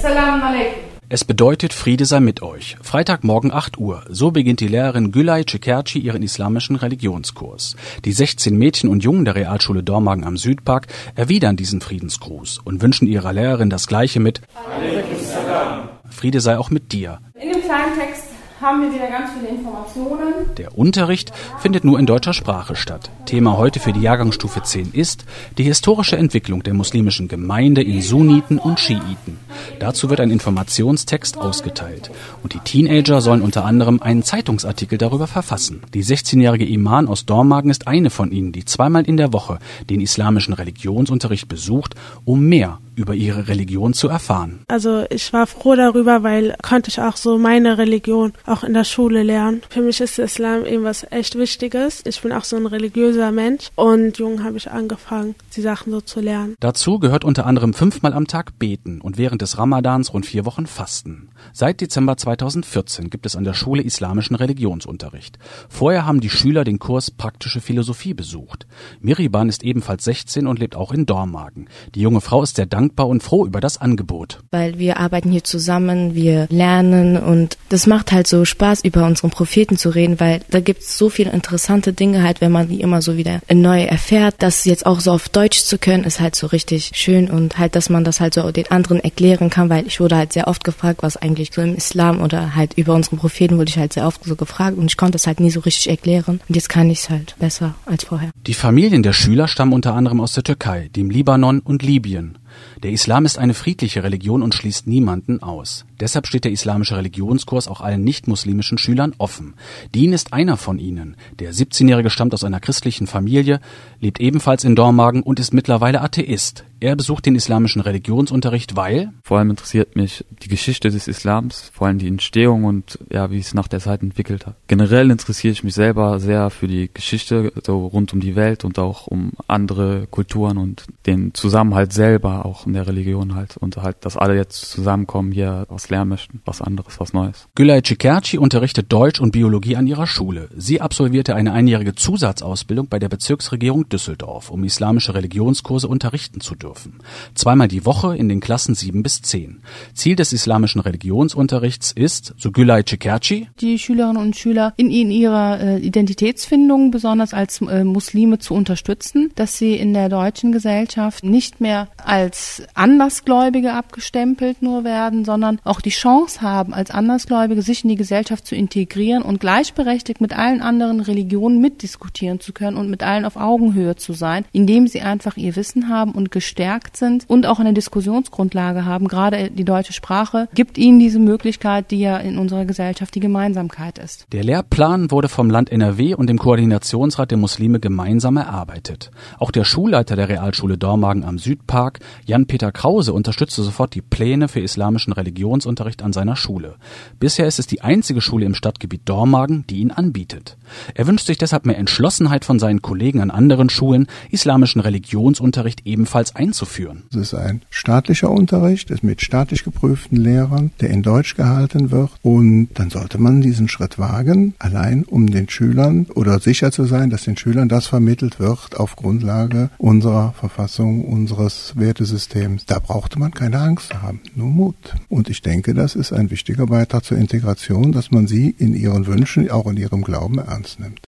Assalamu alaikum. Es bedeutet, Friede sei mit euch. Freitagmorgen 8 Uhr. So beginnt die Lehrerin Gülay Çekerci ihren islamischen Religionskurs. Die 16 Mädchen und Jungen der Realschule Dormagen am Südpark erwidern diesen Friedensgruß und wünschen ihrer Lehrerin das Gleiche mit Friede sei auch mit dir. In dem kleinen Text haben wir wieder ganz viele Informationen. Der Unterricht findet nur in deutscher Sprache statt. Thema heute für die Jahrgangsstufe 10 ist die historische Entwicklung der muslimischen Gemeinde in Sunniten und Schiiten. Dazu wird ein Informationstext ausgeteilt. Und die Teenager sollen unter anderem einen Zeitungsartikel darüber verfassen. Die 16-jährige Iman aus Dormagen ist eine von ihnen, die zweimal in der Woche den islamischen Religionsunterricht besucht, um mehr über ihre Religion zu erfahren. Also ich war froh darüber, weil konnte ich auch so meine Religion auch in der Schule lernen. Für mich ist der Islam eben was echt Wichtiges. Ich bin auch so ein religiöser Mensch und jung habe ich angefangen, die Sachen so zu lernen. Dazu gehört unter anderem 5-mal am Tag beten und während des Ramadans rund 4 Wochen fasten. Seit Dezember 2014 gibt es an der Schule islamischen Religionsunterricht. Vorher haben die Schüler den Kurs Praktische Philosophie besucht. Miriban ist ebenfalls 16 und lebt auch in Dormagen. Die junge Frau ist sehr dankbar und froh über das Angebot. Weil wir arbeiten hier zusammen, wir lernen und das macht halt so Spaß, über unseren Propheten zu reden, weil da gibt es so viele interessante Dinge halt, wenn man die immer so wieder neu erfährt. Das jetzt auch so auf Deutsch zu können, ist halt so richtig schön und halt, dass man das halt so den anderen erklären kann, weil ich wurde halt sehr oft gefragt, was eigentlich so im Islam oder halt über unseren Propheten wurde ich halt sehr oft so gefragt und ich konnte es halt nie so richtig erklären und jetzt kann ich es halt besser als vorher. Die Familien der Schüler stammen unter anderem aus der Türkei, dem Libanon und Libyen. Der Islam ist eine friedliche Religion und schließt niemanden aus. Deshalb steht der islamische Religionskurs auch allen nicht-muslimischen Schülern offen. Dean ist einer von ihnen. Der 17-Jährige stammt aus einer christlichen Familie, lebt ebenfalls in Dormagen und ist mittlerweile Atheist. Er besucht den islamischen Religionsunterricht, weil vor allem interessiert mich die Geschichte des Islams, vor allem die Entstehung und ja, wie es nach der Zeit entwickelt hat. Generell interessiere ich mich selber sehr für die Geschichte, so rund um die Welt und auch um andere Kulturen und den Zusammenhalt selber auch in der Religion halt und halt, dass alle jetzt zusammenkommen, hier was lernen möchten, was anderes, was Neues. Gülay Çekerci unterrichtet Deutsch und Biologie an ihrer Schule. Sie absolvierte eine einjährige Zusatzausbildung bei der Bezirksregierung Düsseldorf, um islamische Religionskurse unterrichten zu dürfen. 2-mal die Woche in den Klassen 7 bis 10. Ziel des islamischen Religionsunterrichts ist, so Gülay Çekerci, die Schülerinnen und Schüler in ihrer Identitätsfindung, besonders als Muslime, zu unterstützen, dass sie in der deutschen Gesellschaft nicht mehr als Andersgläubige abgestempelt nur werden, sondern auch die Chance haben, als Andersgläubige sich in die Gesellschaft zu integrieren und gleichberechtigt mit allen anderen Religionen mitdiskutieren zu können und mit allen auf Augenhöhe zu sein, indem sie einfach ihr Wissen haben und gestärkt sind und auch eine Diskussionsgrundlage haben. Gerade die deutsche Sprache gibt ihnen diese Möglichkeit, die ja in unserer Gesellschaft die Gemeinsamkeit ist. Der Lehrplan wurde vom Land NRW und dem Koordinationsrat der Muslime gemeinsam erarbeitet. Auch der Schulleiter der Realschule Dormagen am Südpark, Jan-Peter Krause, unterstützte sofort die Pläne für islamischen Religionsunterricht an seiner Schule. Bisher ist es die einzige Schule im Stadtgebiet Dormagen, die ihn anbietet. Er wünscht sich deshalb mehr Entschlossenheit von seinen Kollegen an anderen Schulen, islamischen Religionsunterricht ebenfalls einzuführen. Es ist ein staatlicher Unterricht, ist mit staatlich geprüften Lehrern, der in Deutsch gehalten wird und dann sollte man diesen Schritt wagen, allein um den Schülern oder sicher zu sein, dass den Schülern das vermittelt wird auf Grundlage unserer Verfassung, unseres Wertesystems. Da brauchte man keine Angst haben, nur Mut. Und ich denke, das ist ein wichtiger Beitrag zur Integration, dass man sie in ihren Wünschen, auch in ihrem Glauben ernst nimmt.